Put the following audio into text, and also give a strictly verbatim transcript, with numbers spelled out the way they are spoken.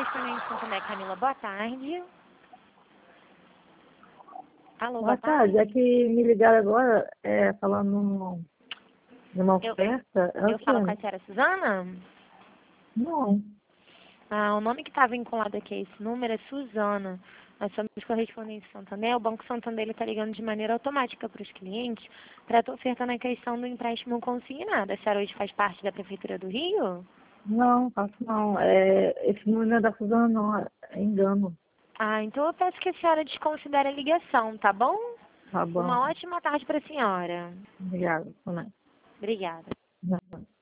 Correspondente Santander, Camila, boa tarde. Alô, Boa tarde, é que me ligaram agora, é, falando num- numa Eu, oferta. É o eu falo com a quê? senhora Suzana? Não. Ah, o nome que está vinculado aqui a esse número é Suzana. Nós somos correspondentes Santander. O Banco Santander está ligando de maneira automática para os clientes para estar ofertando a questão do empréstimo consignado. A senhora hoje faz parte da Prefeitura do Rio? Não, faço não. É, esse número não é da Suzana, não. É engano. Ah, então eu peço que a senhora desconsidere a ligação, tá bom? Tá bom. Uma ótima tarde para a senhora. Obrigada. Boa noite. Obrigada. Não.